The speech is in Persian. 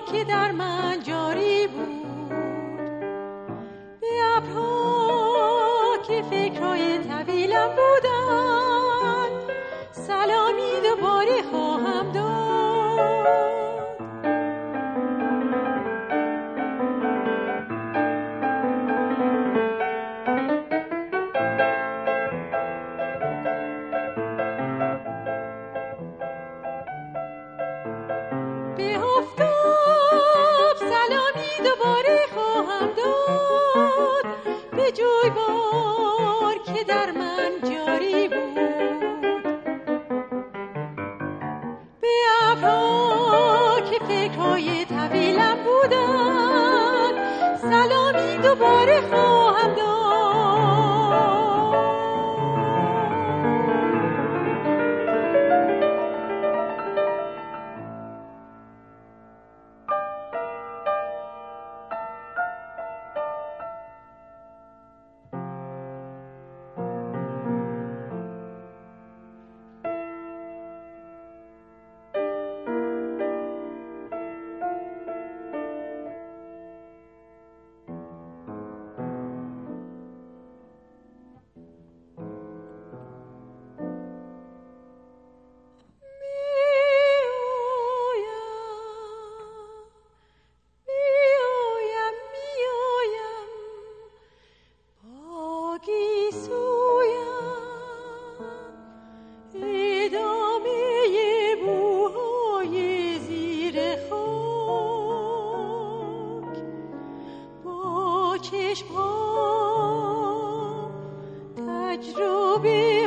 که در من جاری بود، به ابرها که فکرهای طویلم بودن سلامی دوباره خواهم داد. به آفتاب سلامی دوباره خواهم داد، به جویبار که در من جاری بود، به ابرها که فکرهای طویلم بودن سلامی دوباره خواهم داد. چشم‌ها تجربه